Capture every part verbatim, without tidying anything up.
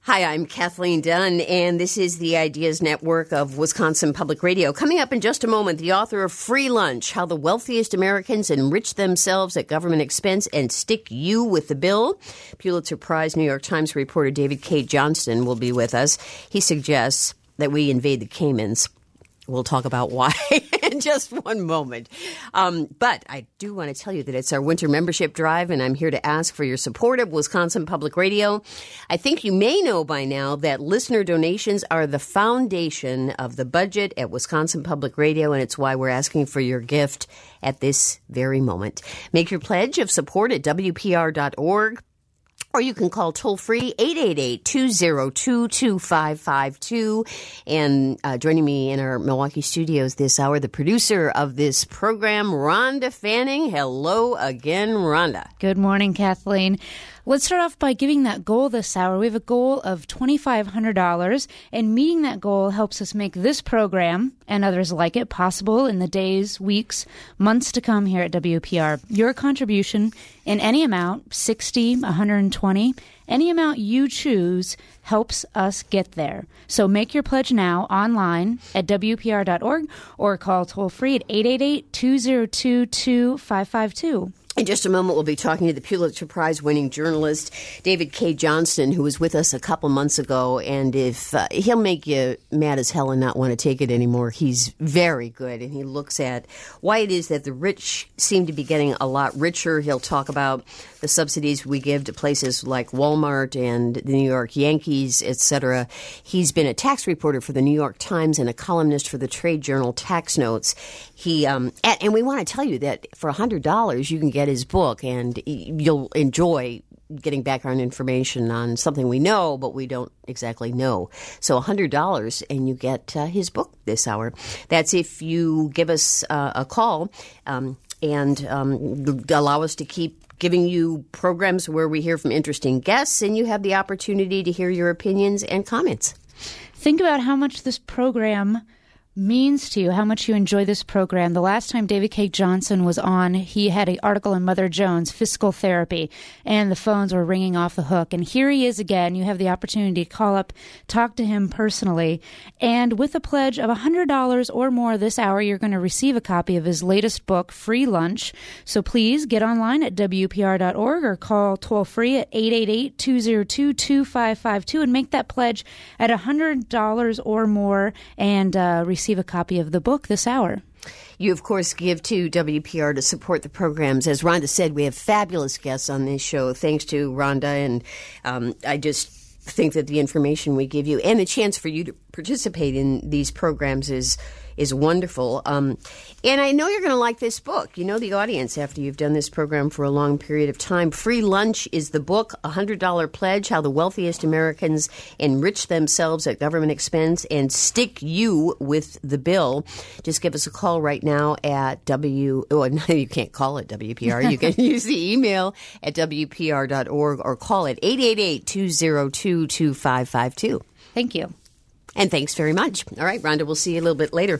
Hi, I'm Kathleen Dunn, and this is the Ideas Network of Wisconsin Public Radio. Coming up in just a moment, the author of Free Lunch, How the Wealthiest Americans Enrich Themselves at Government Expense and Stick You with the Bill. Pulitzer Prize New York Times reporter David K. Johnston will be with us. He suggests that we invade the Caymans. We'll talk about why in just one moment. Um, but I do want to tell you that it's our winter membership drive, and I'm here to ask for your support of Wisconsin Public Radio. I think you may know by now that listener donations are the foundation of the budget at Wisconsin Public Radio, and it's why we're asking for your gift at this very moment. Make your pledge of support at W P R dot org. Or you can call toll-free eight eight eight, two oh two, two five five two. And uh, joining me in our Milwaukee studios this hour, the producer of this program, Rhonda Fanning. Hello again, Rhonda. Good morning, Kathleen. Let's start off by giving that goal this hour. We have a goal of two thousand five hundred dollars, and meeting that goal helps us make this program and others like it possible in the days, weeks, months to come here at W P R. Your contribution in any amount, sixty, one hundred twenty, any amount you choose helps us get there. So make your pledge now online at W P R dot org or call toll-free at eight eight eight, two oh two, two five five two. In just a moment, we'll be talking to the Pulitzer Prize-winning journalist David K. Johnston, who was with us a couple months ago. And if uh, he'll make you mad as hell and not want to take it anymore, he's very good. And he looks at why it is that the rich seem to be getting a lot richer. He'll talk about the subsidies we give to places like Walmart and the New York Yankees, et cetera. He's been a tax reporter for the New York Times and a columnist for the trade journal Tax Notes. He um, and, and we want to tell you that for one hundred dollars, you can get his book, and you'll enjoy getting background information on something we know, but we don't exactly know. So one hundred dollars, and you get uh, his book this hour. That's if you give us uh, a call um, and um, allow us to keep giving you programs where we hear from interesting guests, and you have the opportunity to hear your opinions and comments. Think about how much this program means to you, how much you enjoy this program. The last time David K. Johnston was on, he had an article in Mother Jones, Fiscal Therapy, and the phones were ringing off the hook. And here he is again. You have the opportunity to call up, talk to him personally, and with a pledge of one hundred dollars or more this hour, you're going to receive a copy of his latest book, Free Lunch. So please get online at W P R dot org or call toll-free at eight eight eight, two oh two, two five five two and make that pledge at one hundred dollars or more and uh, receive a copy of the book this hour. You, of course, give to W P R to support the programs. As Rhonda said, we have fabulous guests on this show. Thanks to Rhonda, and um, I just think that the information we give you and the chance for you to participate in these programs is is wonderful. Um, and I know you're going to like this book. You know the audience after you've done this program for a long period of time. Free Lunch is the book, a one hundred dollars pledge, How the Wealthiest Americans Enrich Themselves at Government Expense and Stick You with the Bill. Just give us a call right now at W... Oh, no, you can't call it W P R. You can use the email at W P R dot org or call it eight eight eight, two oh two, two five five two. Thank you. And thanks very much. All right, Rhonda, we'll see you a little bit later.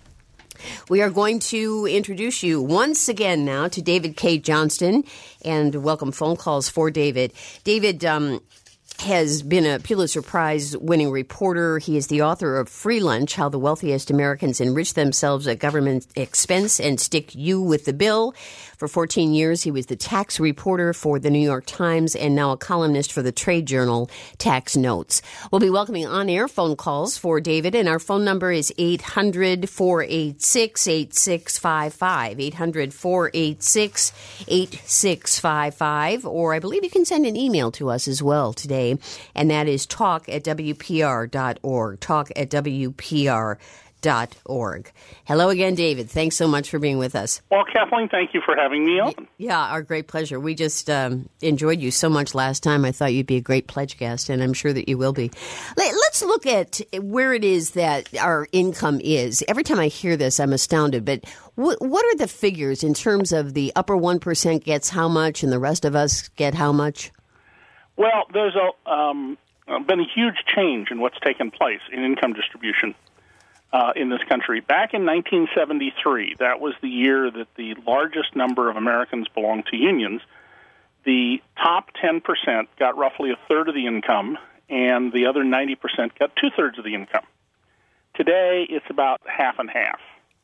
We are going to introduce you once again now to David K. Johnston and welcome phone calls for David. David um, has been a Pulitzer Prize-winning reporter. He is the author of Free Lunch, How the Wealthiest Americans Enrich Themselves at Government Expense and Stick You with the Bill. For fourteen years, he was the tax reporter for the New York Times and now a columnist for the trade journal Tax Notes. We'll be welcoming on-air phone calls for David, and our phone number is eight hundred, four eight six, eight six five five, eight hundred, four eight six, eight six five five, or I believe you can send an email to us as well today, and that is talk at W P R dot org, talk at W P R dot org. Hello again, David. Thanks so much for being with us. Well, Kathleen, thank you for having me on. Yeah, our great pleasure. We just um, enjoyed you so much last time. I thought you'd be a great pledge guest, and I'm sure that you will be. Let's look at where it is that our income is. Every time I hear this, I'm astounded. But what are the figures in terms of the upper one percent gets how much and the rest of us get how much? Well, there's a, um, been a huge change in what's taken place in income distribution Uh, in this country. Back in nineteen seventy-three, that was the year that the largest number of Americans belonged to unions. The top ten percent got roughly a third of the income, and the other ninety percent got two-thirds of the income. Today, it's about half and half.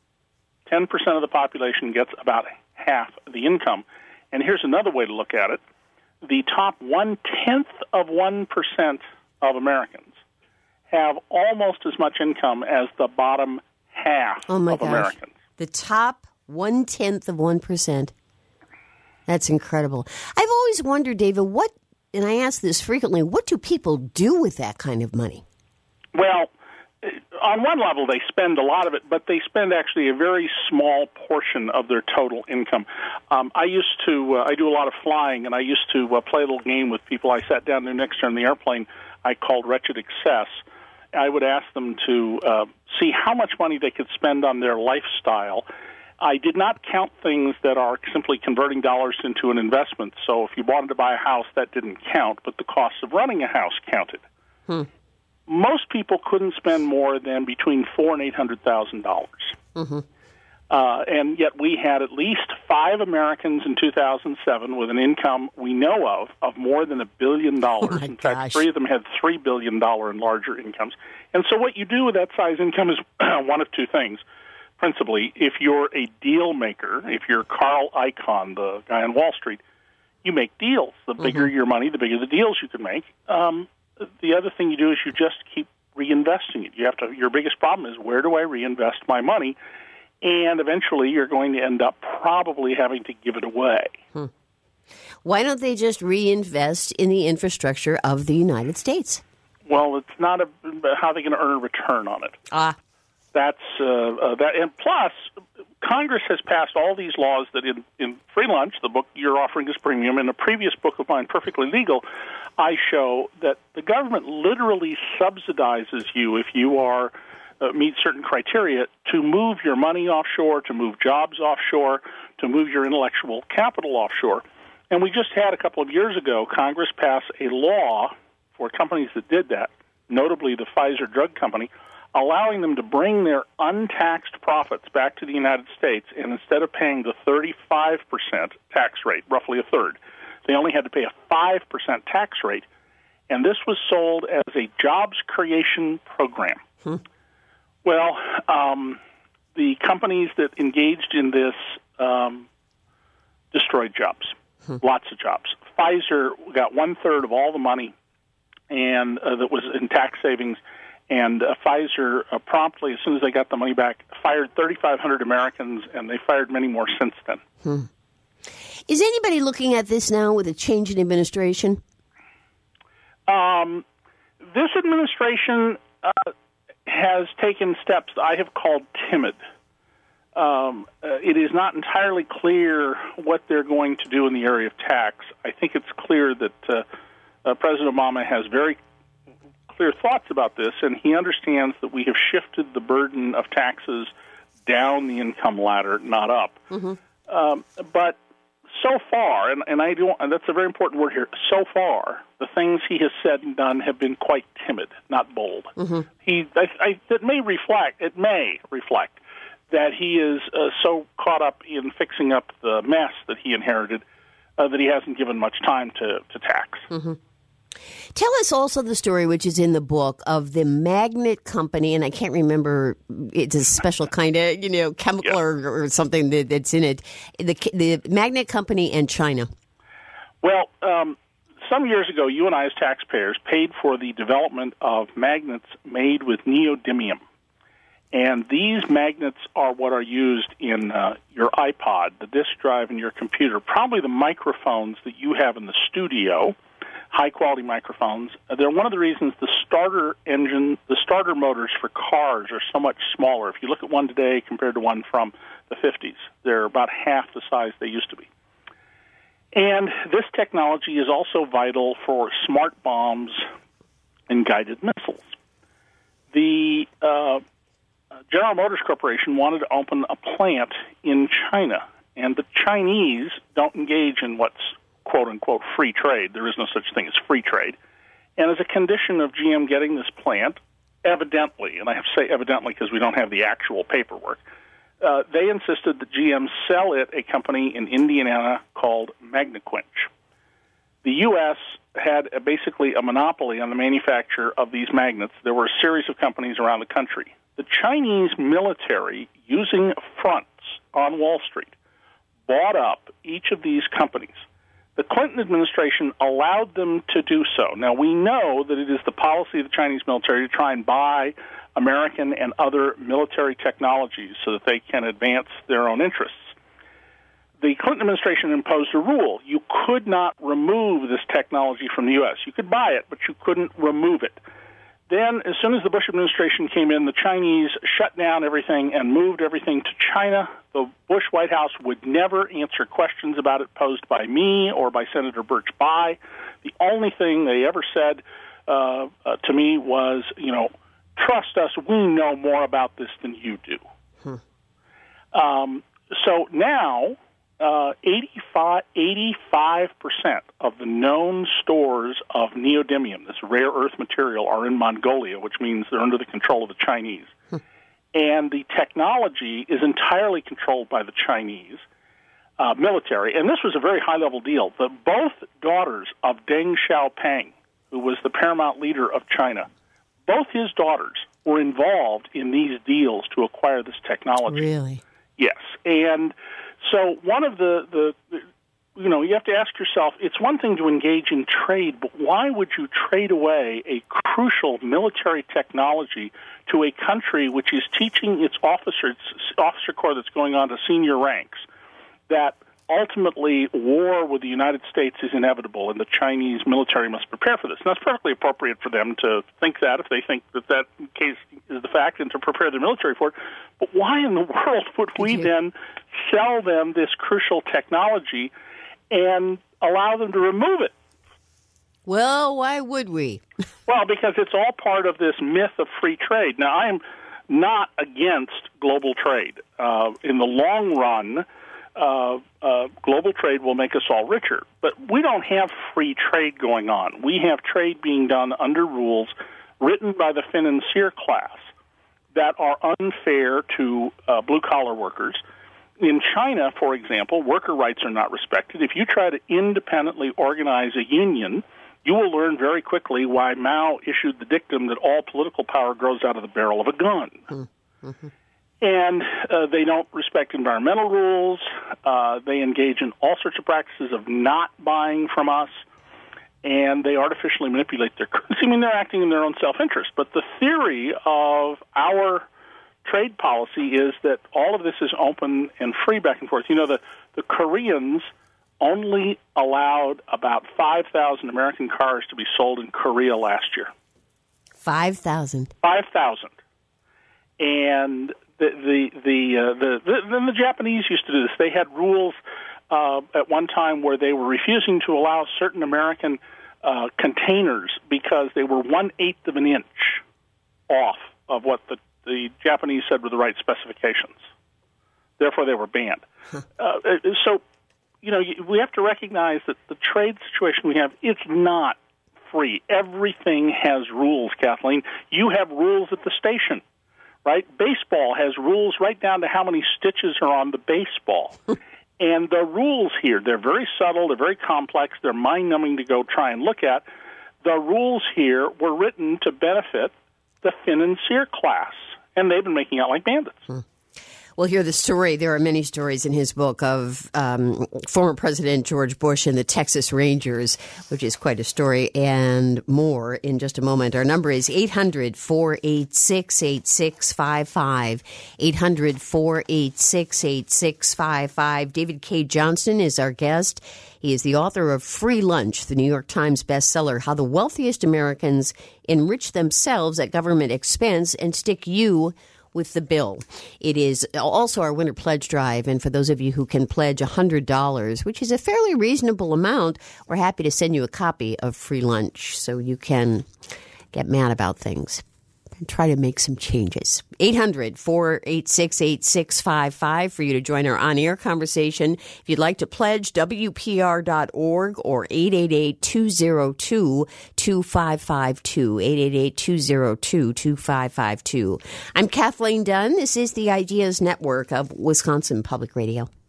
ten percent of the population gets about half the income. And here's another way to look at it. The top one-tenth of one percent of Americans have almost as much income as the bottom half oh my of gosh. Americans. The top one-tenth of one percent. That's incredible. I've always wondered, David, what, and I ask this frequently, what do people do with that kind of money? Well, on one level, they spend a lot of it, but they spend actually a very small portion of their total income. Um, I used to, uh, I do a lot of flying, and I used to uh, play a little game with people. I sat down there next to them in the airplane I called Wretched Excess. I would ask them to uh, see how much money they could spend on their lifestyle. I did not count things that are simply converting dollars into an investment. So if you wanted to buy a house, that didn't count, but the cost of running a house counted. Hmm. Most people couldn't spend more than between four and eight hundred thousand dollars, mm-hmm. uh, and yet we had at least five Americans in two thousand seven with an income we know of of more than a billion dollars. Oh in gosh. fact, three of them had three billion dollar and larger incomes. And so, what you do with that size income is one of two things. Principally, if you're a deal maker, if you're Carl Icahn, the guy on Wall Street, you make deals. The bigger mm-hmm. your money, the bigger the deals you can make. Um, The other thing you do is you just keep reinvesting it. You have to. Your biggest problem is, where do I reinvest my money? And eventually you're going to end up probably having to give it away. Hmm. Why don't they just reinvest in the infrastructure of the United States? Well, it's not a, how they're going to earn a return on it. Ah. That's uh, uh, that, and plus, Congress has passed all these laws that in, in Free Lunch, the book you're offering as premium, in a previous book of mine, Perfectly Legal, I show that the government literally subsidizes you if you are uh, meet certain criteria to move your money offshore, to move jobs offshore, to move your intellectual capital offshore. And we just had a couple of years ago, Congress pass a law for companies that did that, notably the Pfizer drug company, allowing them to bring their untaxed profits back to the United States, and instead of paying the thirty-five percent tax rate, roughly a third, they only had to pay a five percent tax rate, and this was sold as a jobs creation program. Hmm. Well, um, the companies that engaged in this um, destroyed jobs, hmm. lots of jobs. Pfizer got one-third of all the money and uh, that was in tax savings, and uh, Pfizer uh, promptly, as soon as they got the money back, fired thirty-five hundred Americans, and they fired many more since then. Hmm. Is anybody looking at this now with a change in administration? Um, this administration uh, has taken steps that I have called timid. Um, uh, it is not entirely clear what they're going to do in the area of tax. I think it's clear that uh, uh, President Obama has very clear thoughts about this, and he understands that we have shifted the burden of taxes down the income ladder, not up. Mm-hmm. Um, but so far, and, and I do, and that's a very important word here, so far, the things he has said and done have been quite timid, not bold. Mm-hmm. He, I, I, it may reflect, it may reflect that he is uh, so caught up in fixing up the mess that he inherited uh, that he hasn't given much time to, to tax. Mm-hmm. Tell us also the story, which is in the book, of the magnet company, and I can't remember, it's a special kind of, you know, chemical yeah. or, or something that, that's in it, the, the magnet company and China. Well, um, some years ago, you and I as taxpayers paid for the development of magnets made with neodymium. And these magnets are what are used in uh, your iPod, the disk drive in your computer, probably the microphones that you have in the studio, high-quality microphones. Uh, they're one of the reasons the starter engine, the starter motors for cars are so much smaller. If you look at one today compared to one from the fifties, they're about half the size they used to be. And this technology is also vital for smart bombs and guided missiles. The uh, General Motors Corporation wanted to open a plant in China, and the Chinese don't engage in what's quote-unquote free trade. There is no such thing as free trade. And as a condition of G M getting this plant, evidently, and I have to say evidently because we don't have the actual paperwork, uh, they insisted that G M sell it a company in Indiana called Magnequench. The U S had a, basically a monopoly on the manufacture of these magnets. There were a series of companies around the country. The Chinese military, using fronts on Wall Street, bought up each of these companies. The Clinton administration allowed them to do so. Now, we know that it is the policy of the Chinese military to try and buy American and other military technologies so that they can advance their own interests. The Clinton administration imposed a rule. You could not remove this technology from the U S. You could buy it, but you couldn't remove it. Then, as soon as the Bush administration came in, the Chinese shut down everything and moved everything to China. The Bush White House would never answer questions about it posed by me or by Senator Birch Bayh. The only thing they ever said uh, uh, to me was, you know, trust us, we know more about this than you do. Hmm. Um, so now, uh, eighty-five, eighty-five percent of the known stores of neodymium, this rare earth material, are in Mongolia, which means they're under the control of the Chinese. Hmm. And the technology is entirely controlled by the Chinese uh, military. And this was a very high-level deal. The, both daughters of Deng Xiaoping, who was the paramount leader of China, both his daughters were involved in these deals to acquire this technology. Really? Yes. And so one of the, the, the, you know, you have to ask yourself, it's one thing to engage in trade, but why would you trade away a crucial military technology to a country which is teaching its officers, officer corps that's going on to senior ranks that ultimately war with the United States is inevitable and the Chinese military must prepare for this? And that's perfectly appropriate for them to think that if they think that that case is the fact and to prepare their military for it. But why in the world would we then sell them this crucial technology and allow them to remove it? Well, why would we? Well, because it's all part of this myth of free trade. Now, I am not against global trade. Uh, in the long run, uh, uh, global trade will make us all richer. But we don't have free trade going on. We have trade being done under rules written by the financier class that are unfair to uh, blue-collar workers. In China, for example, worker rights are not respected. If you try to independently organize a union, you will learn very quickly why Mao issued the dictum that all political power grows out of the barrel of a gun. Mm-hmm. And uh, they don't respect environmental rules. Uh, they engage in all sorts of practices of not buying from us, and they artificially manipulate their currency. I mean, they're acting in their own self-interest. But the theory of our trade policy is that all of this is open and free back and forth. You know, the, the Koreans only allowed about five thousand American cars to be sold in Korea last year. five thousand? five thousand. And the the the, uh, the, the then the Japanese used to do this. They had rules uh, at one time where they were refusing to allow certain American uh, containers because they were one-eighth of an inch off of what the, the Japanese said were the right specifications. Therefore, they were banned. uh, so, you know, we have to recognize that the trade situation we have, it's not free. Everything has rules, Kathleen. You have rules at the station, right? Baseball has rules right down to how many stitches are on the baseball. And the rules here, they're very subtle, they're very complex, they're mind-numbing to go try and look at. The rules here were written to benefit the financier class, and they've been making out like bandits. Hmm. We'll hear the story. There are many stories in his book of um, former President George Bush and the Texas Rangers, which is quite a story, and more in just a moment. Our number is eight hundred, four eight six, eight six five five, eight hundred, four eight six, eight six five five. David Cay Johnston is our guest. He is the author of Free Lunch, the New York Times bestseller, How the Wealthiest Americans Enrich Themselves at Government Expense and Stick You with the bill. It is also our winter pledge drive, and for those of you who can pledge one hundred dollars, which is a fairly reasonable amount, we're happy to send you a copy of Free Lunch so you can get mad about things and try to make some changes. eight hundred, four eight six, eight six five five for you to join our on-air conversation. If you'd like to pledge, W P R dot org or eight eight eight, two zero two, two five five two, eight eight eight, two zero two, two five five two. I'm Kathleen Dunn. This is the Ideas Network of Wisconsin Public Radio.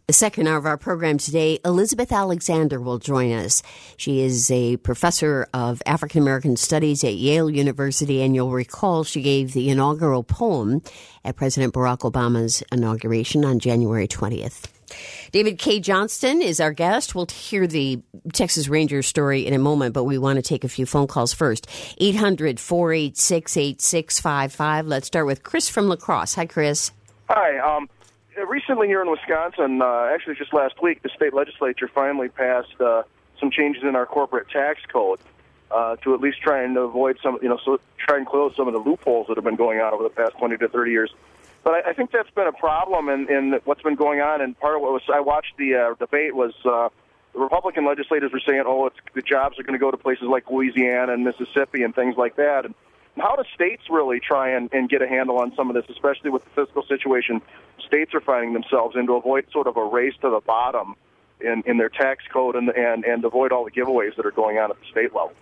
The second hour of our program today, Elizabeth Alexander will join us. She is a professor of African American Studies at Yale University, and you'll recall she gave the inaugural poem at President Barack Obama's inauguration on January twentieth. David Cay Johnston is our guest. We'll hear the Texas Rangers story in a moment, but we want to take a few phone calls first. eight hundred, four eight six, eight six five five. Let's start with Chris from La Crosse. Hi, Chris. Hi. Um, recently here in Wisconsin, uh, actually just last week, the state legislature finally passed uh, some changes in our corporate tax code uh, to at least try and avoid some, you know, so try and close some of the loopholes that have been going on over the past twenty to thirty years. But I, I think that's been a problem in, in what's been going on. And part of what was I watched the uh, debate was uh, the Republican legislators were saying, "Oh, it's, the jobs are going to go to places like Louisiana and Mississippi and things like that." And how do states really try and, and get a handle on some of this, especially with the fiscal situation states are finding themselves in, to avoid sort of a race to the bottom in, in their tax code and, and, and avoid all the giveaways that are going on at the state level?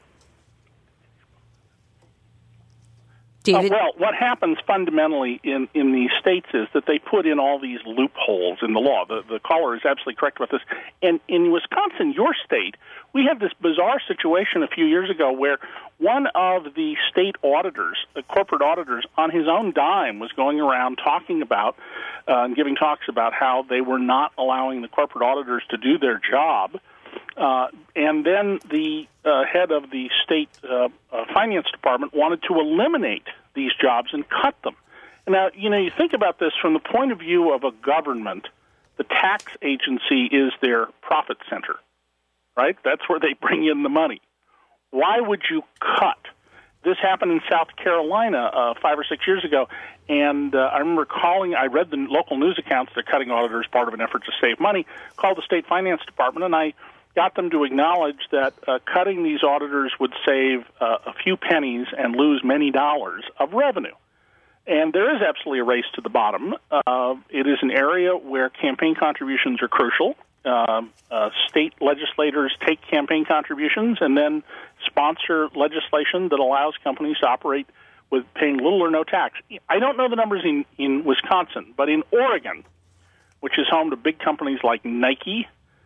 David? Uh, well, what happens fundamentally in, in these states is that they put in all these loopholes in the law. The, the caller is absolutely correct about this. And in Wisconsin, your state, we had this bizarre situation a few years ago where one of the state auditors, the corporate auditors, on his own dime was going around talking about uh, and giving talks about how they were not allowing the corporate auditors to do their job. Uh, and then the uh, head of the state uh, uh, finance department wanted to eliminate these jobs and cut them. Now, you know, you think about this from the point of view of a government, the tax agency is their profit center, right? That's where they bring in the money. Why would you cut? This happened in South Carolina uh, five or six years ago, and uh, I remember calling, I read the local news accounts, they're cutting auditors, part of an effort to save money, called the state finance department, and I got them to acknowledge that uh, cutting these auditors would save uh, a few pennies and lose many dollars of revenue. And there is absolutely a race to the bottom. Uh, it is an area where campaign contributions are crucial. Uh, uh, state legislators take campaign contributions and then sponsor legislation that allows companies to operate with paying little or no tax. I don't know the numbers in, in Wisconsin, but in Oregon, which is home to big companies like Nike,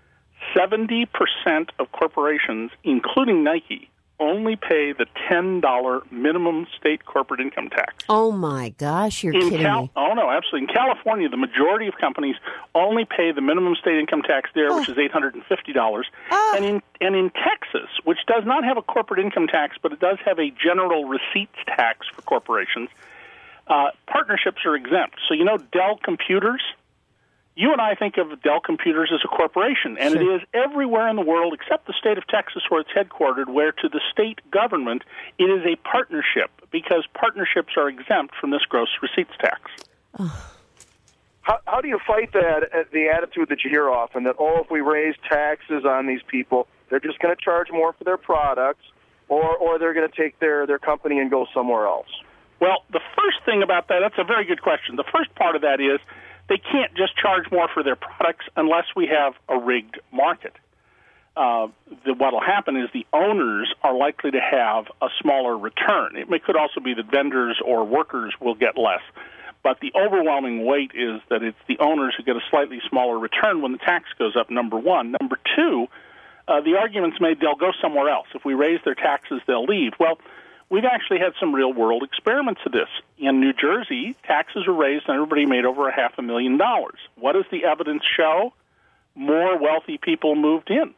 seventy percent of corporations, including Nike, only pay the ten dollars minimum state corporate income tax. Oh, my gosh, you're in kidding Cal- me. Oh, no, absolutely. In California, the majority of companies only pay the minimum state income tax there, oh. which is eight hundred fifty dollars. Oh. And in and in Texas, which does not have a corporate income tax, but it does have a general receipts tax for corporations, uh, partnerships are exempt. So, you know, Dell Computers? You and I think of Dell Computers as a corporation, and sure. It is everywhere in the world except the state of Texas where it's headquartered, where to the state government it is a partnership because partnerships are exempt from this gross receipts tax. Oh. How, how do you fight that, the attitude that you hear often, that, oh, if we raise taxes on these people, they're just going to charge more for their products, or, or they're going to take their, their company and go somewhere else? Well, the first thing about that, that's a very good question. The first part of that is they can't just charge more for their products unless we have a rigged market. Uh, what will happen is the owners are likely to have a smaller return. It may, could also be that vendors or workers will get less. But the overwhelming weight is that it's the owners who get a slightly smaller return when the tax goes up, number one. Number two, uh, the argument's made they'll go somewhere else. If we raise their taxes, they'll leave. Well, we've actually had some real-world experiments of this. In New Jersey, taxes were raised and everybody made over a half a million dollars. What does the evidence show? More wealthy people moved in.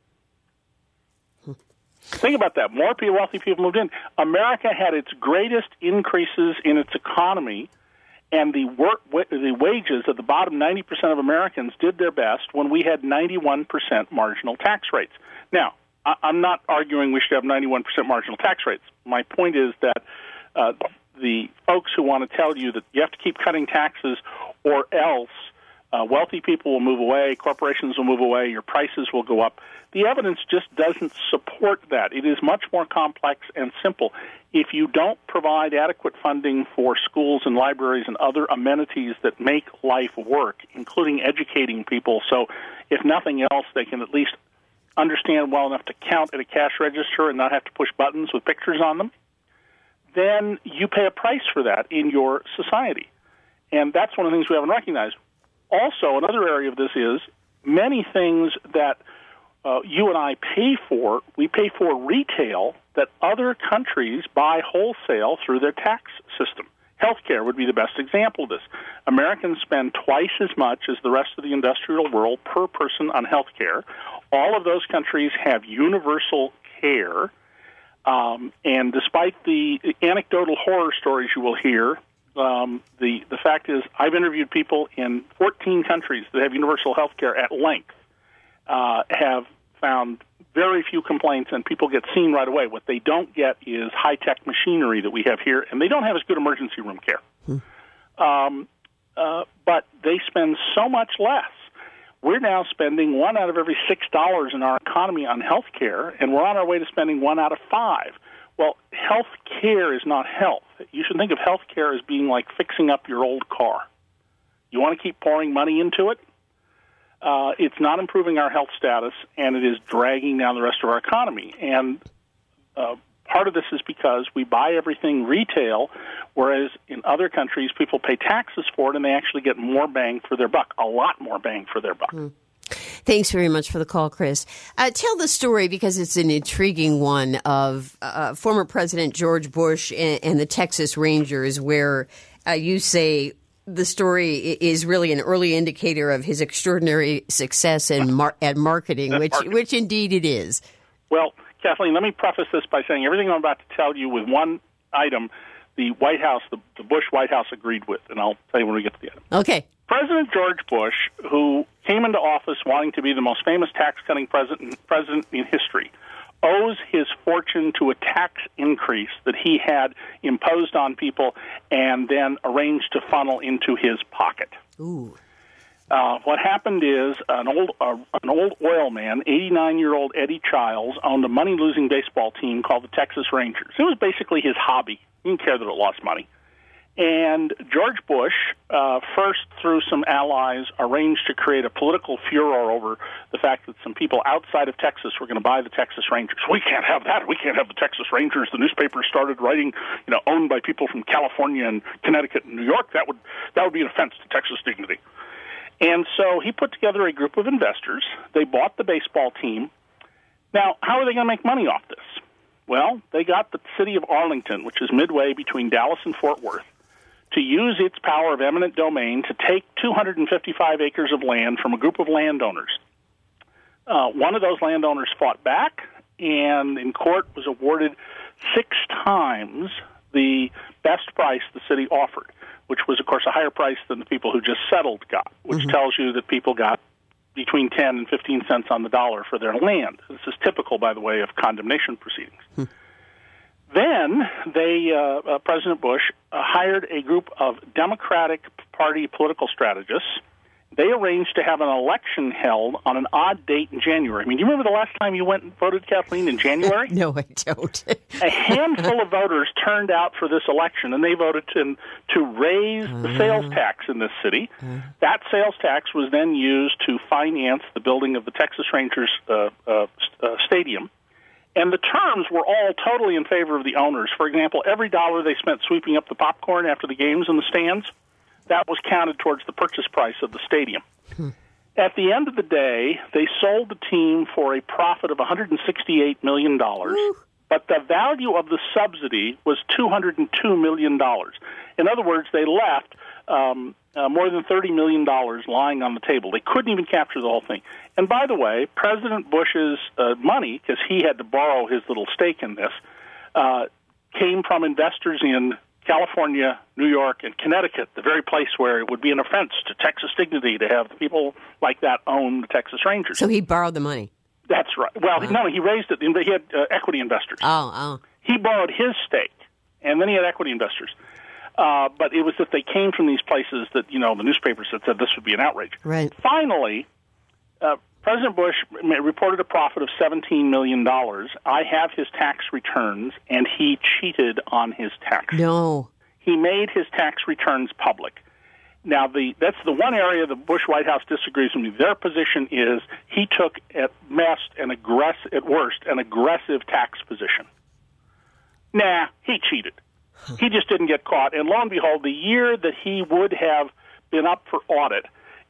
Hmm. Think about that. More wealthy people moved in. America had its greatest increases in its economy, and the work, the wages of the bottom ninety percent of Americans did their best when we had ninety-one percent marginal tax rates. Now, I'm not arguing we should have ninety-one percent marginal tax rates. My point is that uh, the folks who want to tell you that you have to keep cutting taxes or else uh, wealthy people will move away, corporations will move away, your prices will go up, the evidence just doesn't support that. It is much more complex and simple. If you don't provide adequate funding for schools and libraries and other amenities that make life work, including educating people, so if nothing else, they can at least understand well enough to count at a cash register and not have to push buttons with pictures on them, then you pay a price for that in your society. And that's one of the things we haven't recognized. also, another area of this is many things that uh, you and I pay for, we pay for retail that other countries buy wholesale through their tax system. Healthcare would be the best example of this. Americans spend twice as much as the rest of the industrial world per person on healthcare. All of those countries have universal care, um, and despite the anecdotal horror stories you will hear, um, the, the fact is I've interviewed people in fourteen countries that have universal healthcare at length, uh, have found very few complaints, and people get seen right away. What they don't get is high-tech machinery that we have here, and they don't have as good emergency room care. Hmm. Um, uh, but they spend so much less. We're now spending one out of every six dollars in our economy on health care, and we're on our way to spending one out of five. Well, health care is not health. You should think of health care as being like fixing up your old car. You want to keep pouring money into it? Uh, it's not improving our health status, and it is dragging down the rest of our economy. And uh, part of this is because we buy everything retail, whereas in other countries people pay taxes for it, and they actually get more bang for their buck, a lot more bang for their buck. Mm. Thanks very much for the call, Chris. Uh, tell the story, because it's an intriguing one, of uh, former President George Bush and, and the Texas Rangers, where uh, you say the story is really an early indicator of his extraordinary success in mar- at marketing, which marketing. which indeed it is. Well, Kathleen, let me preface this by saying everything I'm about to tell you with one item the White House, the, the Bush White House agreed with, and I'll tell you when we get to the item. Okay. President George Bush, who came into office wanting to be the most famous tax-cutting president, president in history, owes his fortune to a tax increase that he had imposed on people and then arranged to funnel into his pocket. Ooh. Uh, what happened is an old uh, an old oil man, eighty-nine-year-old Eddie Childs, owned a money-losing baseball team called the Texas Rangers. It was basically his hobby. He didn't care that it lost money. And George Bush, uh, first through some allies, arranged to create a political furor over the fact that some people outside of Texas were going to buy the Texas Rangers. We can't have that. We can't have the Texas Rangers. The newspapers started writing, you know, owned by people from California and Connecticut and New York. That would that would be an offense to Texas dignity. And so he put together a group of investors. They bought the baseball team. Now, how are they going to make money off this? Well, they got the city of Arlington, which is midway between Dallas and Fort Worth, to use its power of eminent domain to take two hundred fifty-five acres of land from a group of landowners. Uh, one of those landowners fought back and in court was awarded six times the best price the city offered, which was, of course, a higher price than the people who just settled got, which mm-hmm. tells you that people got between ten and fifteen cents on the dollar for their land. This is typical, by the way, of condemnation proceedings. Hmm. Then they, uh, uh, President Bush uh, hired a group of Democratic Party political strategists. They arranged to have an election held on an odd date in January. I mean, do you remember the last time you went and voted, Kathleen, in January? No, I don't. A handful of voters turned out for this election, and they voted to, to raise uh, the sales tax in this city. Uh, that sales tax was then used to finance the building of the Texas Rangers uh, uh, uh, stadium. And the terms were all totally in favor of the owners. For example, every dollar they spent sweeping up the popcorn after the games in the stands, that was counted towards the purchase price of the stadium. Hmm. At the end of the day, they sold the team for a profit of one hundred sixty-eight million dollars, Woo. But the value of the subsidy was two hundred two million dollars. In other words, they left um, uh, more than thirty million dollars lying on the table. They couldn't even capture the whole thing. And by the way, President Bush's uh, money, because he had to borrow his little stake in this, uh, came from investors in California, New York, and Connecticut, the very place where it would be an offense to Texas dignity to have people like that own the Texas Rangers. So he borrowed the money. That's right. Well, wow. no, he raised it. He had uh, equity investors. Oh, oh. He borrowed his stake, and then he had equity investors. Uh, but it was that they came from these places that, you know, the newspapers had said this would be an outrage. Right. Finally, uh, President Bush reported a profit of seventeen million dollars. I have his tax returns, and he cheated on his tax. No. He made his tax returns public. Now, the that's the one area the Bush White House disagrees with me. Their position is he took at best an aggressive, at worst, an aggressive tax position. Nah, he cheated. He just didn't get caught. And lo and behold, the year that he would have been up for audit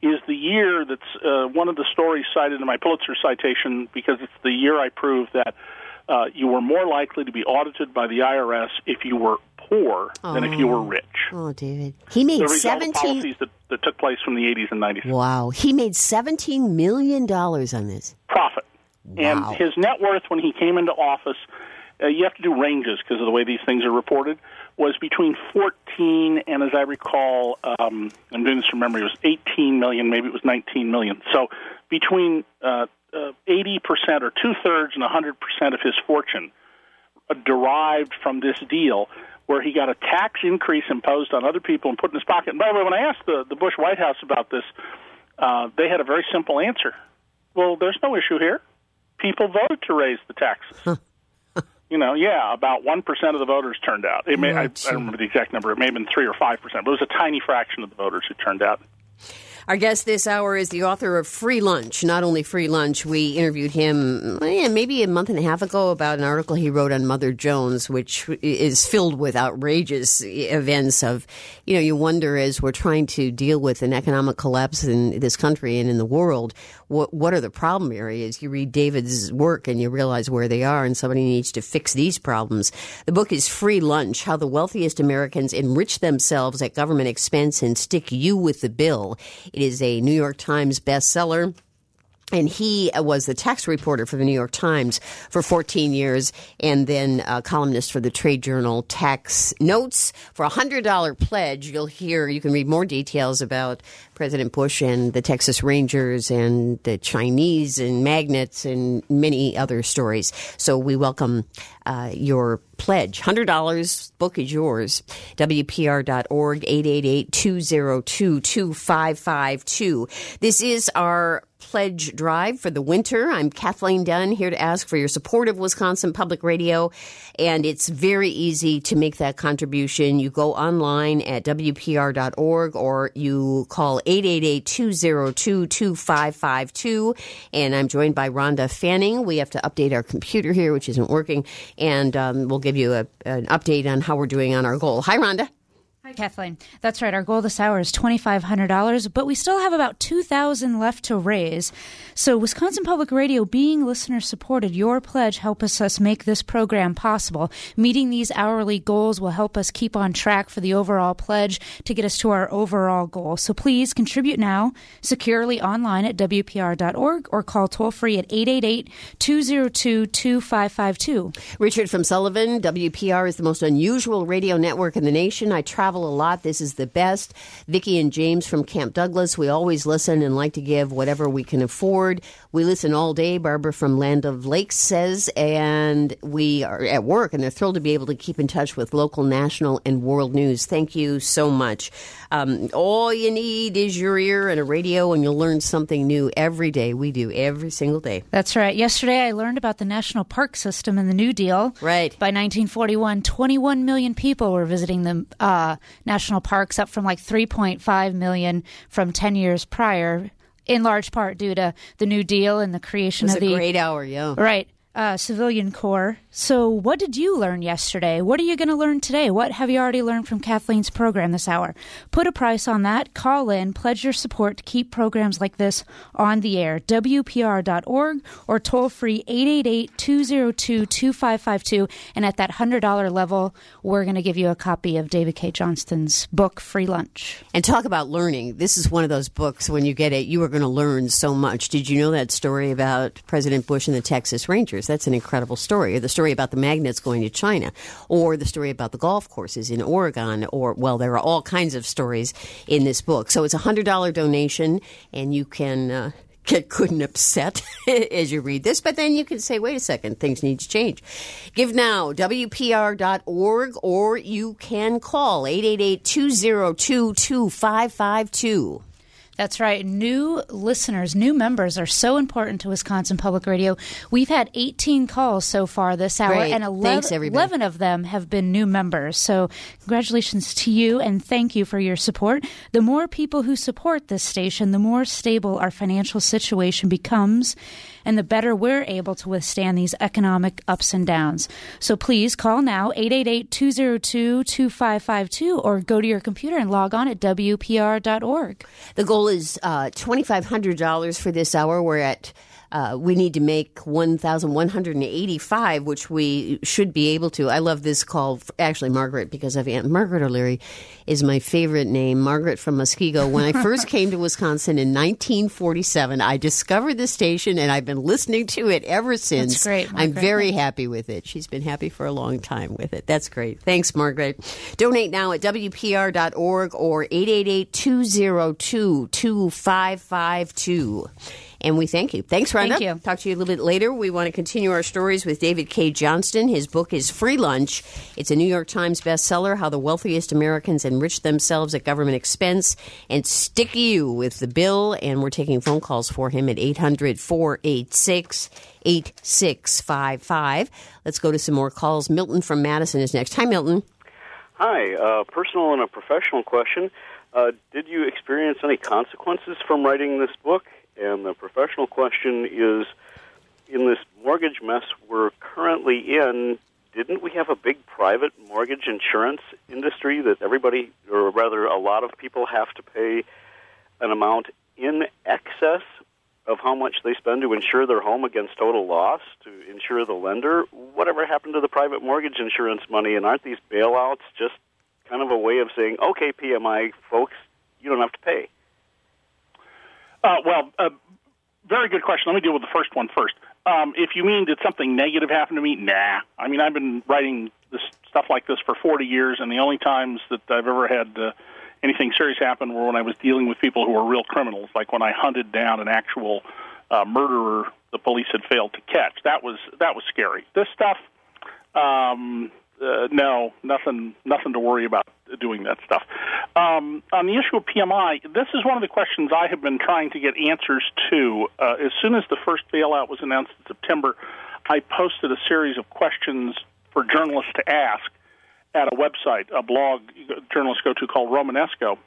is the year that's uh, one of the stories cited in my Pulitzer citation, because it's the year I proved that uh, you were more likely to be audited by the I R S if you were poor oh. than if you were rich. Oh, David. He made the result seventeen of policies that, that took place from the eighties and nineties. Wow. He made seventeen million dollars on this. Profit. Wow. And his net worth when he came into office, uh, you have to do ranges because of the way these things are reported, was between fourteen and, as I recall, um, I'm doing this from memory, it was eighteen million, maybe it was nineteen million. So between uh, uh, eighty percent or two-thirds and one hundred percent of his fortune uh, derived from this deal, where he got a tax increase imposed on other people and put in his pocket. And by the way, when I asked the, the Bush White House about this, uh, they had a very simple answer. Well, there's no issue here. People voted to raise the taxes. Huh. You know, yeah, about one percent of the voters turned out. It may, oh, I, I don't remember the exact number. It may have been three or five percent, but it was a tiny fraction of the voters who turned out. Our guest this hour is the author of Free Lunch. Not only Free Lunch, we interviewed him yeah, maybe a month and a half ago about an article he wrote on Mother Jones, which is filled with outrageous events of, you know, you wonder as we're trying to deal with an economic collapse in this country and in the world, what, what are the problem areas? You read David's work and you realize where they are, and somebody needs to fix these problems. The book is Free Lunch, How the Wealthiest Americans Enrich Themselves at Government Expense and Stick You with the Bill. It is a New York Times bestseller. And he was the tax reporter for the New York Times for fourteen years, and then a columnist for the trade journal Tax Notes. For a one hundred dollars pledge, you'll hear, you can read more details about President Bush and the Texas Rangers and the Chinese and magnets and many other stories. So we welcome uh, your pledge. one hundred dollars, book is yours. W P R dot org, eight eight eight, two zero two, two five five two. This is our pledge drive for the winter. I'm Kathleen Dunn, here to ask for your support of Wisconsin Public Radio, and it's very easy to make that contribution. You go online at W P R dot org or you call eight eight eight, two zero two, two five five two, and I'm joined by Rhonda Fanning. We have to update our computer here, which isn't working, and um, we'll give you a, an update on how we're doing on our goal. Hi, Rhonda. Hi, Kathleen. That's right. Our goal this hour is twenty-five hundred dollars, but we still have about two thousand dollars left to raise. So Wisconsin Public Radio, being listener-supported, your pledge helps us make this program possible. Meeting these hourly goals will help us keep on track for the overall pledge to get us to our overall goal. So please contribute now securely online at W P R dot org or call toll-free at eight eight eight, two zero two, two five five two. Richard from Sullivan, W P R is the most unusual radio network in the nation. I travel a lot. This is the best. Vicki and James from Camp Douglas. We always listen and like to give whatever we can afford. We listen all day, Barbara from Land of Lakes says, and we are at work, and they're thrilled to be able to keep in touch with local, national, and world news. Thank you so much. Um, all you need is your ear and a radio, and you'll learn something new every day. We do, every single day. That's right. Yesterday, I learned about the National Park System and the New Deal. Right. By nineteen forty-one, twenty-one million people were visiting the uh, national parks, up from like three point five million from ten years prior, in large part due to the New Deal and the creation of the... It was a great hour, yeah. Right. Uh, Civilian Corps. So what did you learn yesterday? What are you going to learn today? What have you already learned from Kathleen's program this hour? Put a price on that. Call in. Pledge your support to keep programs like this on the air. W P R dot org or toll free eight eight eight, two zero two, two five five two. And at that one hundred dollars level, we're going to give you a copy of David K. Johnston's book, Free Lunch. And talk about learning. This is one of those books, when you get it, you are going to learn so much. Did you know that story about President Bush and the Texas Rangers? That's an incredible story. Or the story about the magnets going to China, or the story about the golf courses in Oregon, or, well, there are all kinds of stories in this book. So it's a one hundred dollars donation, and you can uh, get good and upset as you read this, but then you can say, wait a second, things need to change. Give now, W P R dot org, or you can call eight eight eight, two zero two, two five five two. That's right. New listeners, new members are so important to Wisconsin Public Radio. We've had eighteen calls so far this hour, Great. and eleven, Thanks, eleven of them have been new members. So congratulations to you, and thank you for your support. The more people who support this station, the more stable our financial situation becomes. and the better we're able to withstand these economic ups and downs. So please call now, eight eight eight, two oh two, two five five two, or go to your computer and log on at W P R dot org. The goal is uh, two thousand five hundred dollars for this hour. We're at Uh, we need to make one thousand one hundred eighty-five, which we should be able to. I love this call, actually, Margaret, because of Aunt Margaret O'Leary is my favorite name, Margaret from Muskego. When I first came to Wisconsin in nineteen forty-seven, I discovered the station, and I've been listening to it ever since. That's great, Margaret. I'm very happy with it. She's been happy for a long time with it. That's great. Thanks, Margaret. Donate now at W P R dot org or eight eight eight, two oh two, two five five two. And we thank you. Thanks, Rhonda. Thank you. Talk to you a little bit later. We want to continue our stories with David K. Johnston. His book is Free Lunch. It's a New York Times bestseller, How the Wealthiest Americans Enrich Themselves at Government Expense and Stick You with the Bill. And we're taking phone calls for him at eight hundred, four eight six, eight six five five. Let's go to some more calls. Milton from Madison is next. Hi, Milton. Hi. Uh, personal and a professional question. Uh, did you experience any consequences from writing this book? And the professional question is, in this mortgage mess we're currently in, didn't we have a big private mortgage insurance industry that everybody, or rather a lot of people, have to pay an amount in excess of how much they spend to insure their home against total loss, to insure the lender? Whatever happened to the private mortgage insurance money, and aren't these bailouts just kind of a way of saying, okay, P M I folks, you don't have to pay? Uh, well, uh, very good question. Let me deal with the first one first. Um, if you mean did something negative happen to me, nah. I mean, I've been writing this stuff like this for forty years, and the only times that I've ever had uh, anything serious happen were when I was dealing with people who were real criminals, like when I hunted down an actual uh, murderer the police had failed to catch. That was that was scary. This stuff, um, uh, no, nothing, nothing to worry about doing that stuff. Um, on the issue of P M I, this is one of the questions I have been trying to get answers to. Uh, as soon as the first bailout was announced in September, I posted a series of questions for journalists to ask at a website, a blog journalists go to called Romanesco,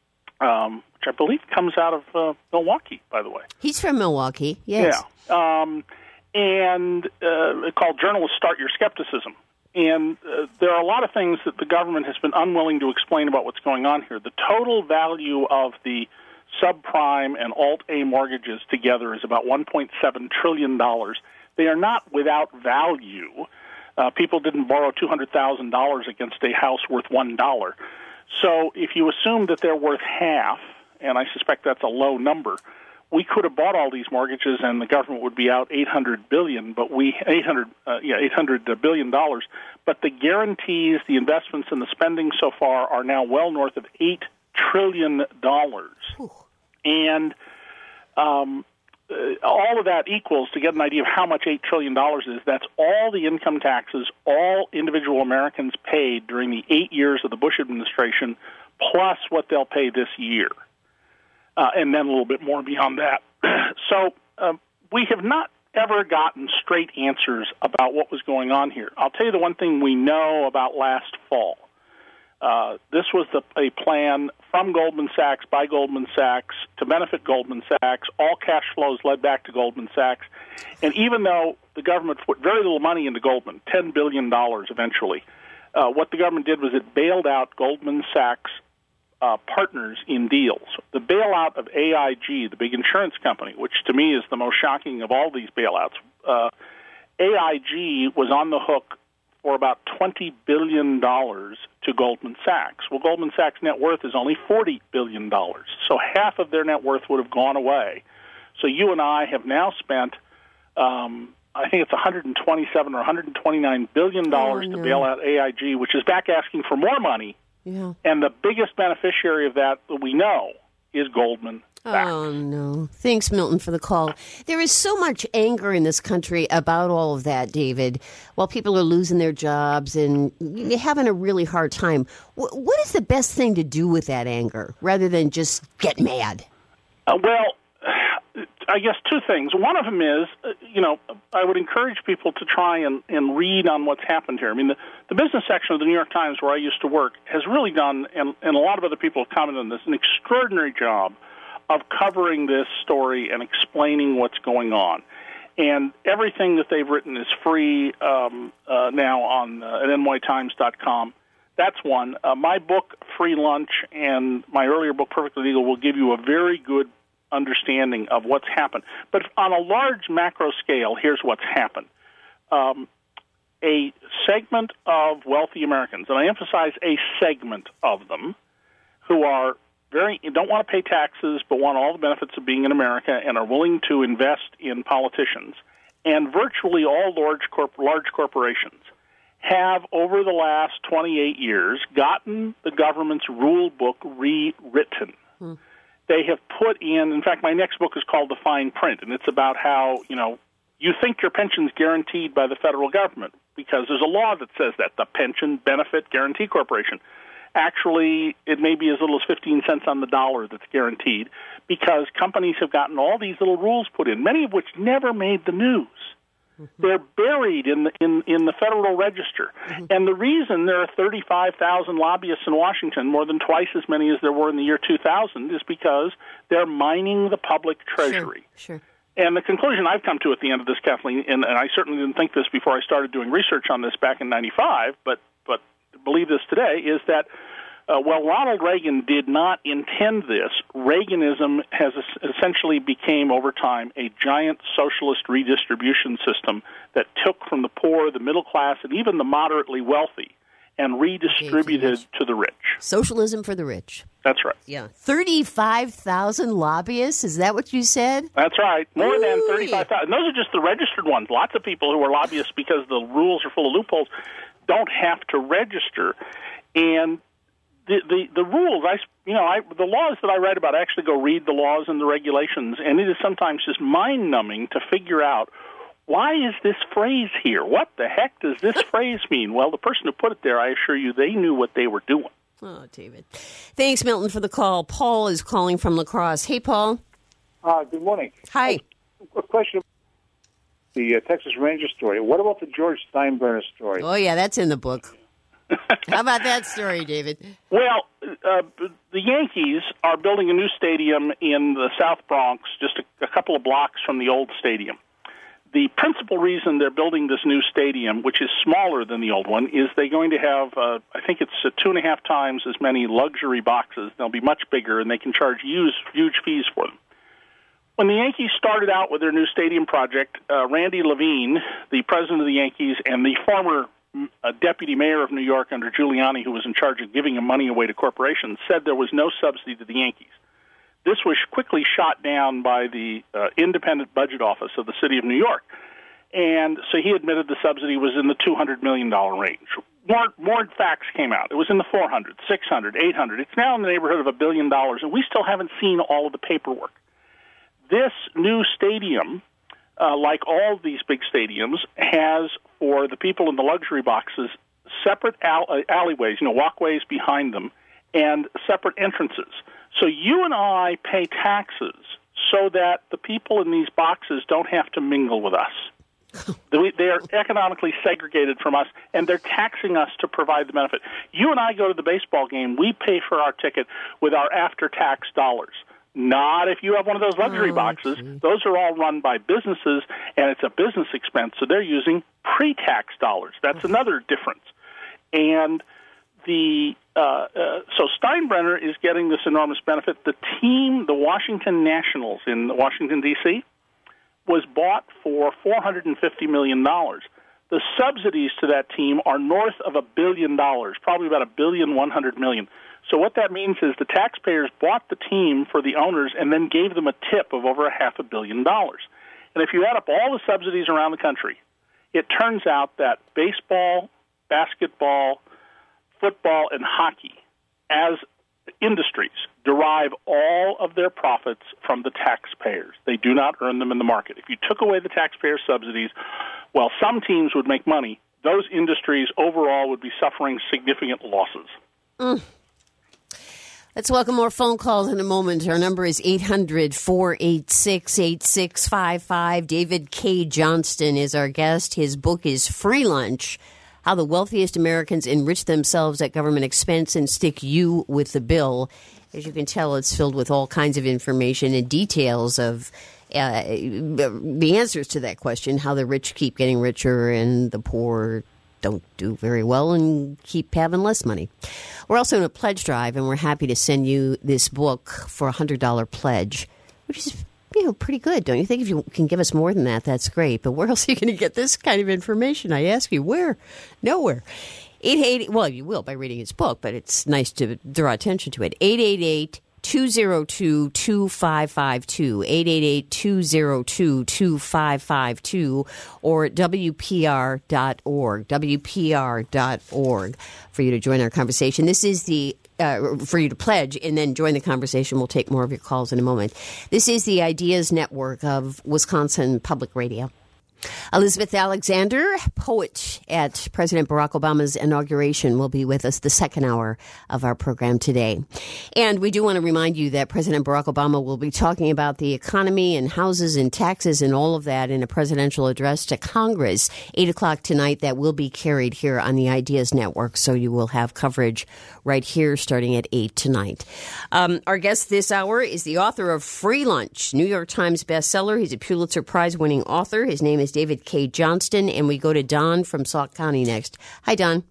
um, which I believe comes out of uh, Milwaukee, by the way. He's from Milwaukee, yes. Yeah. Um, and uh, called Journalists Start Your Skepticism. And uh, there are a lot of things that the government has been unwilling to explain about what's going on here. The total value of the subprime and Alt-A mortgages together is about one point seven trillion dollars. They are not without value. Uh, people didn't borrow two hundred thousand dollars against a house worth one dollar. So if you assume that they're worth half, and I suspect that's a low number, we could have bought all these mortgages and the government would be out eight hundred billion dollars, but we eight hundred uh, yeah eight hundred billion dollars. But the guarantees, the investments, and the spending so far are now well north of eight trillion dollars. And um, uh, all of that equals, to get an idea of how much eight trillion dollars is, that's all the income taxes all individual Americans paid during the eight years of the Bush administration, plus what they'll pay this year. Uh, and then a little bit more beyond that. so uh, we have not ever gotten straight answers about what was going on here. I'll tell you the one thing we know about last fall. Uh, this was the, a plan from Goldman Sachs, by Goldman Sachs, to benefit Goldman Sachs. All cash flows led back to Goldman Sachs. And even though the government put very little money into Goldman, ten billion dollars eventually, uh, what the government did was it bailed out Goldman Sachs Uh, partners in deals. The bailout of A I G, the big insurance company, which to me is the most shocking of all these bailouts, uh, A I G was on the hook for about twenty billion dollars to Goldman Sachs. Well, Goldman Sachs' net worth is only forty billion dollars, so half of their net worth would have gone away. So you and I have now spent, um, I think it's one hundred twenty-seven or one hundred twenty-nine billion dollars oh, no. to bail out A I G, which is back asking for more money. Yeah. And the biggest beneficiary of that that we know is Goldman Sachs. Oh, no. Thanks, Milton, for the call. There is so much anger in this country about all of that, David, while people are losing their jobs and having a really hard time. What is the best thing to do with that anger rather than just get mad? Uh, well, I guess two things. One of them is, uh, you know, I would encourage people to try and, and read on what's happened here. I mean, the, the business section of the New York Times, where I used to work, has really done, and, and a lot of other people have commented on this, an extraordinary job of covering this story and explaining what's going on. And everything that they've written is free um, uh, now on uh, at N Y Times dot com. That's one. Uh, my book, Free Lunch, and my earlier book, Perfectly Legal, will give you a very good understanding of what's happened. But on a large macro scale, here's what's happened. Um, a segment of wealthy Americans, and I emphasize a segment of them, who are very don't want to pay taxes but want all the benefits of being in America and are willing to invest in politicians, and virtually all large corp- large corporations have, over the last twenty-eight years, gotten the government's rule book rewritten. Hmm. They have put in, in fact, my next book is called The Fine Print, and it's about how, you know, you think your pension's guaranteed by the federal government because there's a law that says that, the Pension Benefit Guarantee Corporation. Actually, it may be as little as fifteen cents on the dollar that's guaranteed because companies have gotten all these little rules put in, many of which never made the news. Mm-hmm. They're buried in the, in, in the Federal Register. Mm-hmm. And the reason there are thirty-five thousand lobbyists in Washington, more than twice as many as there were in the year two thousand, is because they're mining the public treasury. Sure, sure. And the conclusion I've come to at the end of this, Kathleen, and, and I certainly didn't think this before I started doing research on this back in ninety-five, but but believe this today, is that uh, while Ronald Reagan did not intend this, Reaganism has essentially became over time a giant socialist redistribution system that took from the poor, the middle class, and even the moderately wealthy and redistributed okay, to the rich. Socialism for the rich. That's right. Yeah. thirty-five thousand lobbyists? Is that what you said? That's right. More Ooh, than thirty-five thousand. Those are just the registered ones. Lots of people who are lobbyists because the rules are full of loopholes don't have to register. And the the, the rules, I, you know, I, the laws that I write about, I actually go read the laws and the regulations, and it is sometimes just mind-numbing to figure out, why is this phrase here? What the heck does this phrase mean? Well, the person who put it there, I assure you, they knew what they were doing. Oh, David. Thanks, Milton, for the call. Paul is calling from La Crosse. Hey, Paul. Uh, good morning. Hi. Oh, a question about the uh, Texas Ranger story. What about the George Steinbrenner story? Oh, yeah, that's in the book. How about that story, David? Well, uh, the Yankees are building a new stadium in the South Bronx, just a, a couple of blocks from the old stadium. The principal reason they're building this new stadium, which is smaller than the old one, is they're going to have, uh, I think it's uh, two and a half times as many luxury boxes. They'll be much bigger, and they can charge huge, huge fees for them. When the Yankees started out with their new stadium project, uh, Randy Levine, the president of the Yankees, and the former uh, deputy mayor of New York under Giuliani, who was in charge of giving money away to corporations, said there was no subsidy to the Yankees. This was quickly shot down by the uh, independent budget office of the city of New York. And so he admitted the subsidy was in the two hundred million dollars range. More, more facts came out. It was in the four hundred, six hundred, eight hundred. It's now in the neighborhood of a billion dollars, and we still haven't seen all of the paperwork. This new stadium, uh, like all these big stadiums, has, for the people in the luxury boxes, separate all- alleyways, you know, walkways behind them, and separate entrances. So you and I pay taxes so that the people in these boxes don't have to mingle with us. They are economically segregated from us, and they're taxing us to provide the benefit. You and I go to the baseball game. We pay for our ticket with our after-tax dollars. Not if you have one of those luxury oh, boxes. Geez. Those are all run by businesses, and it's a business expense, so they're using pre-tax dollars. That's another difference. And the uh, uh, so Steinbrenner is getting this enormous benefit. The team, the Washington Nationals in Washington, D C, was bought for four hundred fifty million dollars. The subsidies to that team are north of a billion dollars, probably about a billion one hundred million. So what that means is the taxpayers bought the team for the owners and then gave them a tip of over a half a billion dollars. And if you add up all the subsidies around the country, it turns out that baseball, basketball, football, and hockey, as industries, derive all of their profits from the taxpayers. They do not earn them in the market. If you took away the taxpayer subsidies, while some teams would make money, those industries overall would be suffering significant losses. Mm. Let's welcome more phone calls in a moment. Our number is eight hundred, four eight six, eight six five five. David K. Johnston is our guest. His book is Free Lunch, How the Wealthiest Americans Enrich Themselves at Government Expense and Stick You with the Bill. As you can tell, it's filled with all kinds of information and details of uh, the answers to that question, how the rich keep getting richer and the poor don't do very well and keep having less money. We're also in a pledge drive, and we're happy to send you this book for a one hundred dollars pledge, which is, you know, pretty good, don't you think? If you can give us more than that, that's great. But where else are you going to get this kind of information? I ask you, where? Nowhere. eight eight eight, well, you will by reading his book, but it's nice to draw attention to it. eight eight eight, two oh two, two five five two, eight eight eight, two oh two, two five five two, or at W P R dot org, W P R dot org, for you to join our conversation. This is the Uh, for you to pledge and then join the conversation. We'll take more of your calls in a moment. This is the Ideas Network of Wisconsin Public Radio. Elizabeth Alexander, poet at President Barack Obama's inauguration, will be with us the second hour of our program today. And we do want to remind you that President Barack Obama will be talking about the economy and houses and taxes and all of that in a presidential address to Congress, eight o'clock tonight. That will be carried here on the Ideas Network, so you will have coverage right here starting at eight tonight. Um, our guest this hour is the author of Free Lunch, New York Times bestseller. He's a Pulitzer Prize-winning author. His name is David K. Johnston, and we go to Don from Sauk County next. Hi, Don.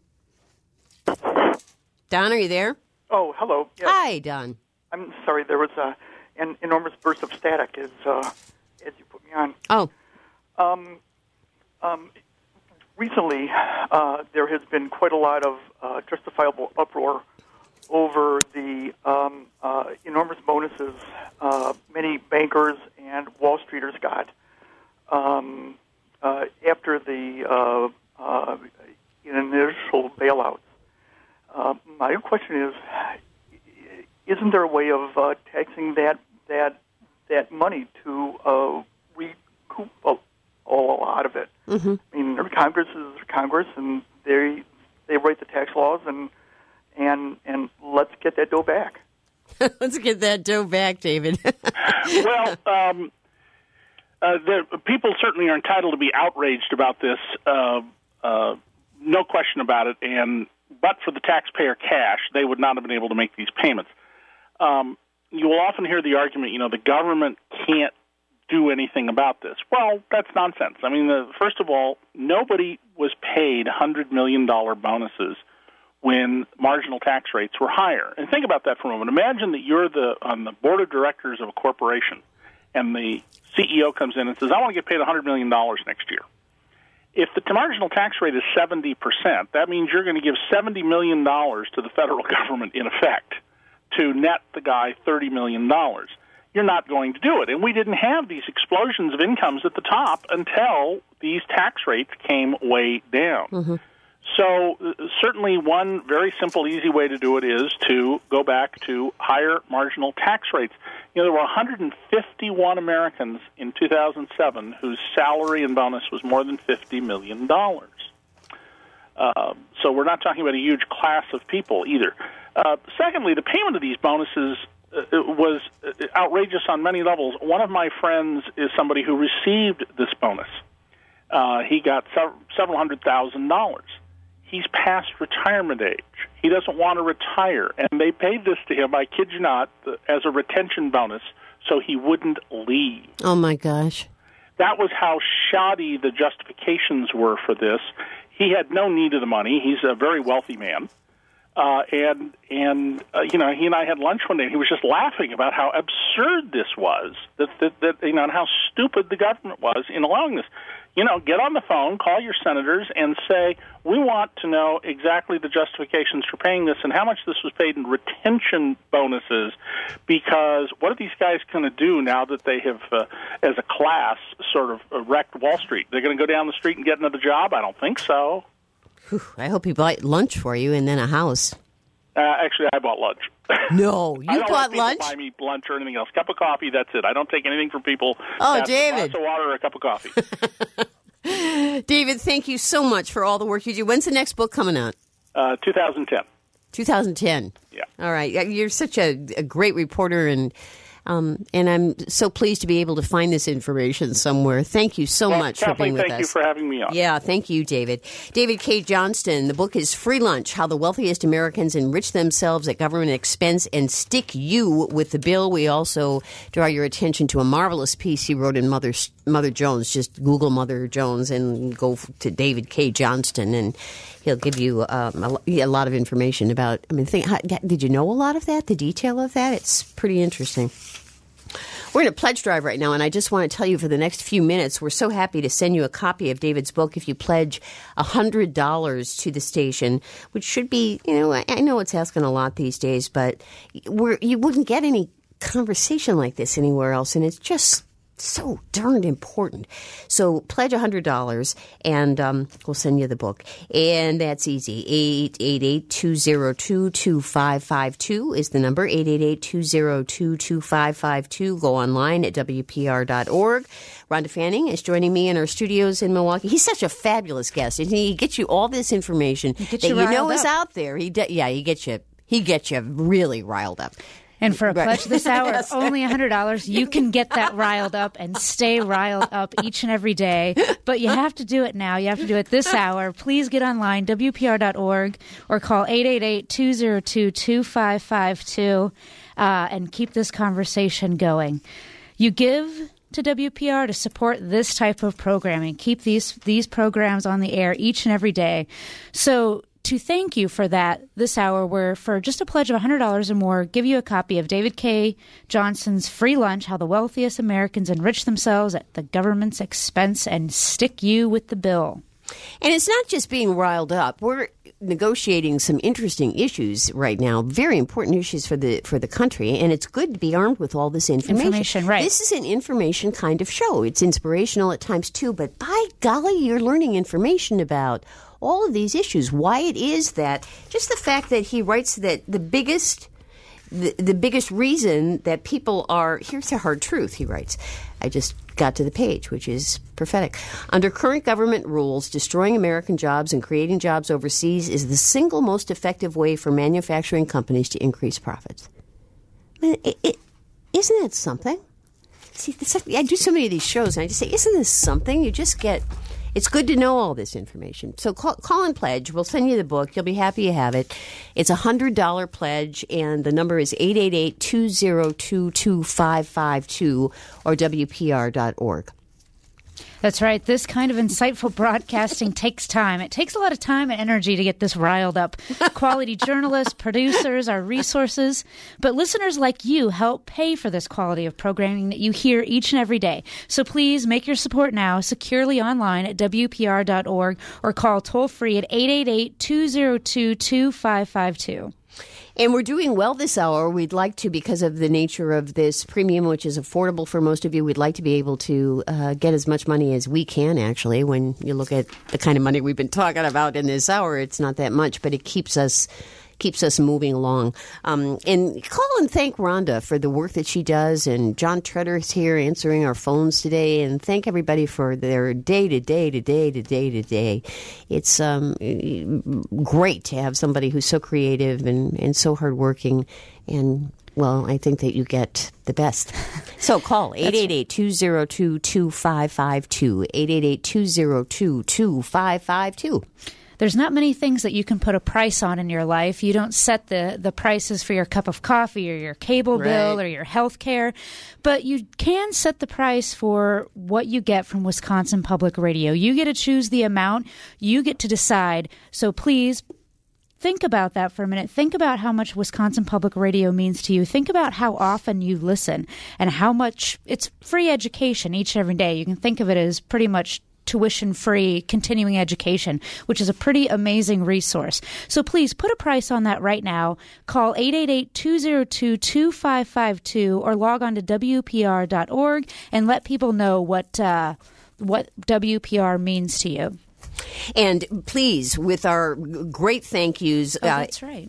Don, are you there? Oh, hello. Yes. Hi, Don. I'm sorry, there was a, an enormous burst of static as uh, as you put me on. Oh. Um, um, recently, uh, there has been quite a lot of uh, justifiable uproar over the um, uh, enormous bonuses uh, many bankers and Wall Streeters got um, uh, after the uh, uh, initial bailouts. Uh, my question is, isn't there a way of uh, taxing that that that money to uh, recoup a, a lot of it? Mm-hmm. I mean, Congress is Congress, and they they write the tax laws, and and and let's get that dough back. Let's get that dough back, David. Well, um, uh, the people certainly are entitled to be outraged about this. Uh, uh, no question about it. And but for the taxpayer cash, they would not have been able to make these payments. Um, you will often hear the argument, you know, the government can't do anything about this. Well, that's nonsense. I mean, the, first of all, nobody was paid one hundred million dollars bonuses when marginal tax rates were higher. And think about that for a moment. Imagine that you're the on the board of directors of a corporation, and the C E O comes in and says, I want to get paid one hundred million dollars next year. If the marginal tax rate is seventy percent, that means you're going to give seventy million dollars to the federal government, in effect, to net the guy thirty million dollars. You're not going to do it. And we didn't have these explosions of incomes at the top until these tax rates came way down. Mm-hmm. So uh, certainly one very simple, easy way to do it is to go back to higher marginal tax rates. You know, there were one hundred fifty-one Americans in two thousand seven whose salary and bonus was more than fifty million dollars. Uh, so we're not talking about a huge class of people either. Uh, secondly, the payment of these bonuses uh, was outrageous on many levels. One of my friends is somebody who received this bonus. Uh, he got sev- several hundred thousand dollars. He's past retirement age. He doesn't want to retire. And they paid this to him, I kid you not, as a retention bonus so he wouldn't leave. Oh, my gosh. That was how shoddy the justifications were for this. He had no need of the money. He's a very wealthy man. Uh, and, and uh, you know, he and I had lunch one day, and he was just laughing about how absurd this was, that, that, that you know, and how stupid the government was in allowing this. You know, get on the phone, call your senators, and say, we want to know exactly the justifications for paying this and how much this was paid in retention bonuses, because what are these guys going to do now that they have, uh, as a class, sort of wrecked Wall Street? They're going to go down the street and get another job? I don't think so. Whew, I hope he bought lunch for you and then a house. Uh, actually, I bought lunch. No, you I don't bought let lunch? buy me lunch or anything else. Cup of coffee, that's it. I don't take anything from people. Oh, That's David. A glass of water or a cup of coffee. David, thank you so much for all the work you do. When's the next book coming out? Uh, twenty ten. twenty ten. Yeah. All right. You're such a, a great reporter, and Um, and I'm so pleased to be able to find this information somewhere. Thank you so well, much Kathleen, for being with us. Thank you for having me on. Yeah, thank you, David. David K. Johnston. The book is Free Lunch, How the Wealthiest Americans Enrich Themselves at Government Expense and Stick You with the Bill. We also draw your attention to a marvelous piece he wrote in Mother, Mother Jones. Just Google Mother Jones and go to David K. Johnston, and he'll give you um, a, a lot of information about, I mean, think, how, did you know a lot of that, the detail of that? It's pretty interesting. We're in a pledge drive right now, and I just want to tell you for the next few minutes, we're so happy to send you a copy of David's book if you pledge one hundred dollars to the station, which should be, you know, I, I know it's asking a lot these days, but we're, you wouldn't get any conversation like this anywhere else, and it's just so darned important. So pledge one hundred dollars, and um, we'll send you the book. And that's easy. eight eight eight, two zero two, two five five two is the number. eight eight eight, two zero two, two five five two. Go online at W P R dot org. Rhonda Fanning is joining me in our studios in Milwaukee. He's such a fabulous guest. He gets you all this information that you, you know is out there. He de- Yeah, he gets you, he gets you really riled up. And for a pledge this hour of Yes. only one hundred dollars, you can get that riled up and stay riled up each and every day. But you have to do it now. You have to do it this hour. Please get online, W P R dot org, or call eight eight eight, two zero two, two five five two, uh, and keep this conversation going. You give to W P R to support this type of programming, keep these these programs on the air each and every day. So to thank you for that, this hour, we're, for just a pledge of one hundred dollars or more, give you a copy of David K. Johnston's Free Lunch, How the Wealthiest Americans Enrich Themselves at the Government's Expense and Stick You with the Bill. And it's not just being riled up. We're negotiating some interesting issues right now, very important issues for the for the country, and it's good to be armed with all this information. Information, right. This is an information kind of show. It's inspirational at times, too, but by golly, you're learning information about all of these issues, why it is that, just the fact that he writes that the biggest the, the biggest reason that people are, here's the hard truth, he writes. I just got to the page, which is prophetic. Under current government rules, destroying American jobs and creating jobs overseas is the single most effective way for manufacturing companies to increase profits. I mean, it, it, isn't that something? See, I do so many of these shows, and I just say, isn't this something? You just get... It's good to know all this information. So call, call and pledge. We'll send you the book. You'll be happy you have it. It's a one hundred dollars pledge, and the number is eight eight eight, two zero two, two five five two or W P R dot org. That's right. This kind of insightful broadcasting takes time. It takes a lot of time and energy to get this riled up. Quality journalists, producers, our resources. But listeners like you help pay for this quality of programming that you hear each and every day. So please make your support now securely online at W P R dot org or call toll-free at eight eight eight, two zero two, two five five two. And we're doing well this hour. We'd like to, because of the nature of this premium, which is affordable for most of you, we'd like to be able to uh, get as much money as we can, actually. When you look at the kind of money we've been talking about in this hour, it's not that much, but it keeps us keeps us moving along. Um, and call and thank Rhonda for the work that she does. And John Treader is here answering our phones today. And thank everybody for their day to day to day to day to day. It's um, great to have somebody who's so creative and, and so hardworking. And, well, I think that you get the best. So call eight eight eight, two zero two, two five five two, eight eight eight, two zero two, two five five two. There's not many things that you can put a price on in your life. You don't set the, the prices for your cup of coffee or your cable Right. bill or your health care, but you can set the price for what you get from Wisconsin Public Radio. You get to choose the amount. You get to decide. So please think about that for a minute. Think about how much Wisconsin Public Radio means to you. Think about how often you listen and how much it's free education each and every day. You can think of it as pretty much tuition-free continuing education, which is a pretty amazing resource. So please put a price on that right now. Call eight eight eight, two zero two, two five five two or log on to W P R dot org and let people know what uh, what W P R means to you. And please, with our great thank yous. Oh, that's right.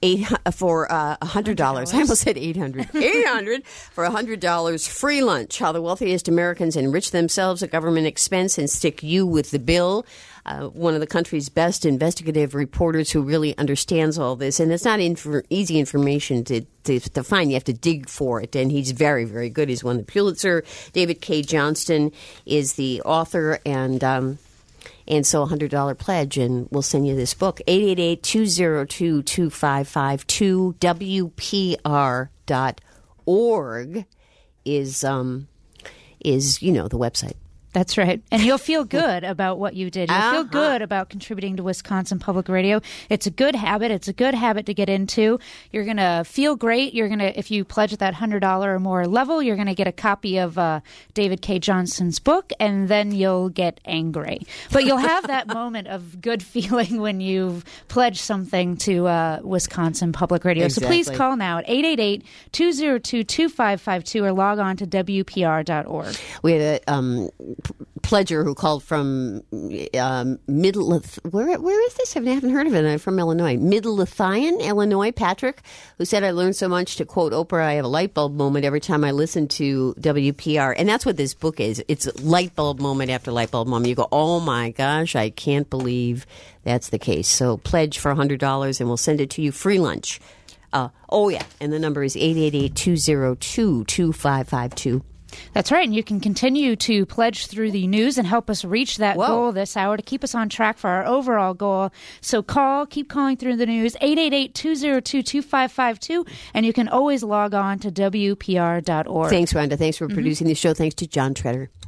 eight for uh, one hundred dollars. I almost said eight hundred dollars. eight hundred dollars for one hundred dollars free lunch. How the wealthiest Americans enrich themselves at government expense and stick you with the bill. Uh, one of the country's best investigative reporters who really understands all this. And it's not inf- easy information to, to, to find. You have to dig for it. And he's very, very good. He's won the Pulitzer. David K. Johnston is the author. And um, and so a one hundred dollars pledge, and we'll send you this book. eight eight eight, two oh two, two five five two. W P R dot org is, um, is, you know, the website. That's right. And you'll feel good about what you did. You'll uh-huh. feel good about contributing to Wisconsin Public Radio. It's a good habit. It's a good habit to get into. You're going to feel great. You're going to, if you pledge at that one hundred dollars or more level, you're going to get a copy of uh, David K. Johnston's book, and then you'll get angry. But you'll have that moment of good feeling when you've pledged something to uh, Wisconsin Public Radio. Exactly. So please call now at eight eight eight, two oh two, two five five two or log on to W P R dot org. We had a um, pledger who called from um, Middle. Where where is this? I haven't heard of it. I'm from Illinois, Midlothian, Illinois. Patrick, who said, "I learned so much." To quote Oprah, "I have a light bulb moment every time I listen to W P R," and that's what this book is. It's light bulb moment after light bulb moment. You go, "Oh my gosh, I can't believe that's the case." So pledge for one hundred dollars, and we'll send it to you free lunch. Uh, oh yeah, and the number is eight eight eight, two oh two, two five five two. That's right, and you can continue to pledge through the news and help us reach that Whoa. goal this hour to keep us on track for our overall goal. So call, keep calling through the news, eight eight eight, two oh two, two five five two, and you can always log on to W P R dot org. Thanks, Rhonda. Thanks for mm-hmm. producing the show. Thanks to John Treader.